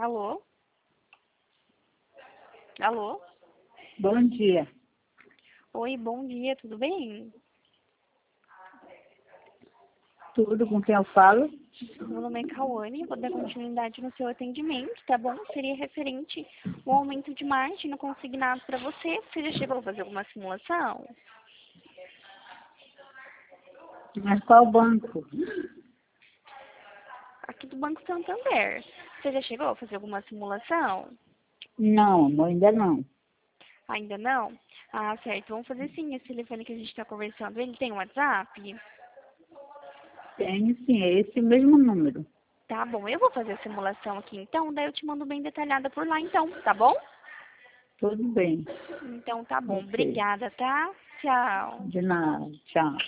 Alô? Alô? Bom dia. Oi, bom dia, tudo bem? Tudo com quem eu falo? Meu nome é Cauane, vou dar continuidade no seu atendimento, tá bom? Seria referente ao aumento de margem no consignado para você. Você já chegou a fazer alguma simulação? Mas qual banco? Aqui do Banco Santander. Você já chegou a fazer alguma simulação? Não, amor, ainda não. Ainda não? Ah, certo. Vamos fazer sim. Esse telefone que a gente está conversando, ele tem WhatsApp? Tenho sim, é esse mesmo número. Tá bom, eu vou fazer a simulação aqui então, daí eu te mando bem detalhada por lá então, tá bom? Tudo bem. Então tá bom, Ok. obrigada, tá? Tchau. De nada. Tchau.